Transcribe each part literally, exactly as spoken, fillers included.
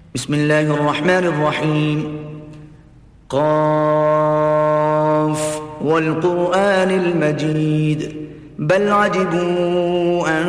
بسم الله الرحمن الرحيم. قاف والقرآن المجيد بل عجبوا أن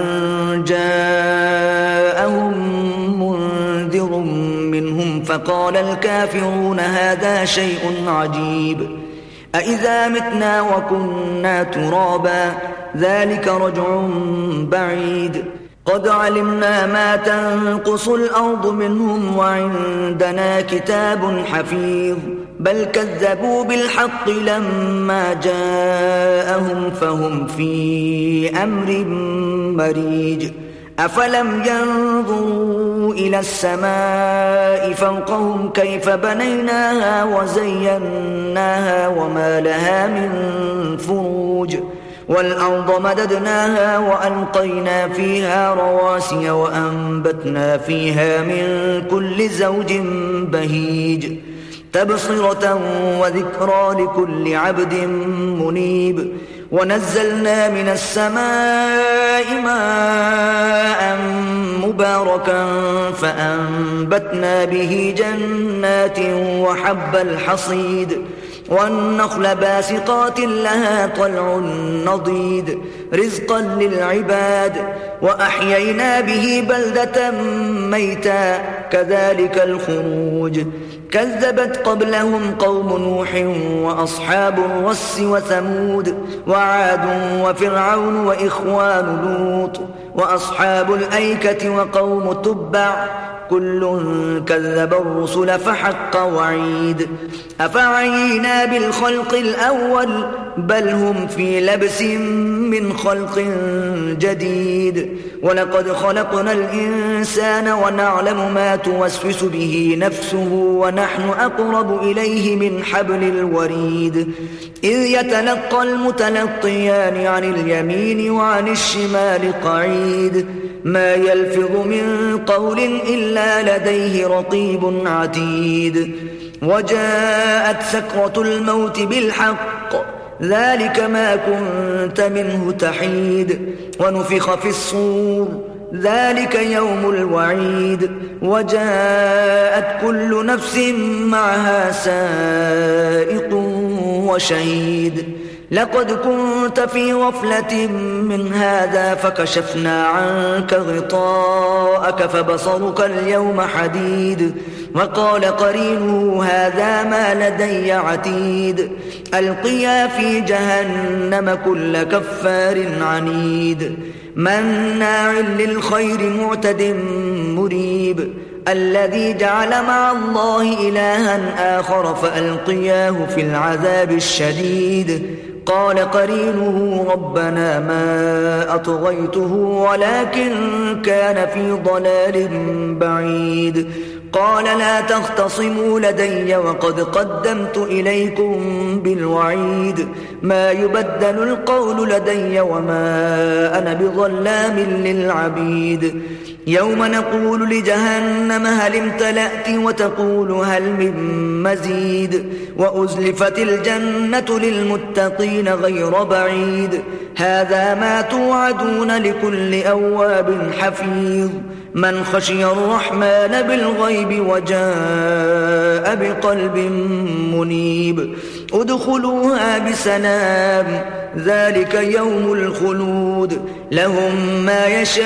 جاءهم منذر منهم فقال الكافرون هذا شيء عجيب أإذا متنا وكنا ترابا ذلك رجع بعيد قد علمنا ما تنقص الأرض منهم وعندنا كتاب حفيظ بل كذبوا بالحق لما جاءهم فهم في أمر مريج أفلم ينظروا إلى السماء فوقهم كيف بنيناها وزيناها وما لها من فروج والأرض مددناها وألقينا فيها رواسي وأنبتنا فيها من كل زوج بهيج تبصرة وذكرى لكل عبد منيب ونزلنا من السماء ماء مباركا فأنبتنا به جنات وحب الحصيد والنخل باسقات لها طلع نضيد رزقا للعباد وأحيينا به بلدة ميتا كذلك الخروج كذبت قبلهم قوم نوح وأصحاب الرس وثمود وعاد وفرعون وإخوان لوط وأصحاب الأيكة وقوم تبع كل كذب الرسل فحق وعيد أفعينا بالخلق الأول بل هم في لبس من خلق جديد ولقد خلقنا الإنسان ونعلم ما توسوس به نفسه ونحن أقرب إليه من حبل الوريد إذ يتلقى المتلقيان عن اليمين وعن الشمال قعيد ما يلفظ من قول إلا لديه رقيب عتيد وجاءت سكرة الموت بالحق ذلك ما كنت منه تحيد ونفخ في الصور ذلك يوم الوعيد وجاءت كل نفس معها سائق وشهيد لقد كنت في غفلة من هذا فكشفنا عنك غطاءك فبصرك اليوم حديد وقال قرينه هذا ما لدي عتيد ألقيا في جهنم كل كفار عنيد مناع للخير معتد مريب الذي جعل مع الله إلها آخر فألقياه في العذاب الشديد قال قرينه ربنا ما أطغيته ولكن كان في ضلال بعيد قال لا تختصموا لدي وقد قدمت إليكم بالوعيد ما يبدل القول لدي وما أنا بظلام للعبيد يوم نقول لجهنم هل امتلأت وتقول هل من مزيد وأزلفت الجنة للمتقين غير بعيد هذا ما توعدون لكل أواب حفيظ من خشي الرحمن بالغيب وجاء بقلب منيب ادخلوها بسلام ذلك يوم الخلود لهم ما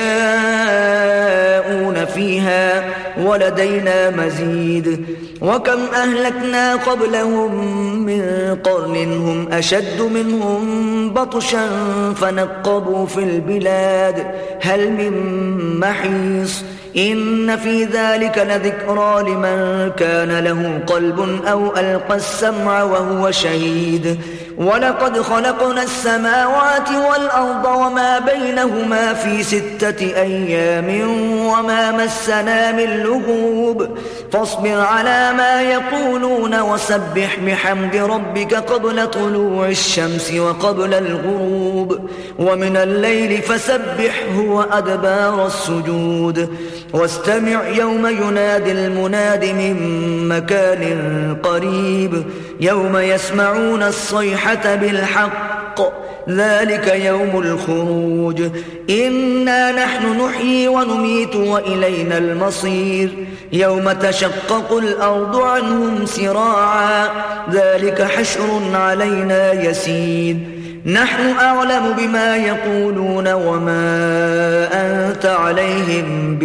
يشاءون فيها ولدينا مزيد وكم أهلكنا قبلهم من قرن هم أشد منهم بطشا فنقبوا في البلاد هل من محيص إن في ذلك لذكرى لمن كان له قلب أو ألقى السمع وهو شهيد ولقد خلقنا السماوات والأرض وما بينهما في ستة أيام وما مسنا من لغوب فاصبر على ما يقولون وسبح بحمد ربك قبل طلوع الشمس وقبل الغروب ومن الليل فسبحه وأدبار السجود واستمع يوم ينادي المناد من مكان قريب يوم يسمعون الصيحة بالحق ذلك يوم الخروج إنا نحن نحيي ونميت وإلينا المصير يوم تشقق الأرض عنهم سراعا ذلك حشر علينا يسير نحن أعلم بما يقولون وما أنت عليهم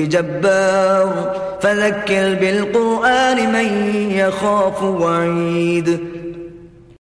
بجبار فذكر بالقرآن من يخاف وعيد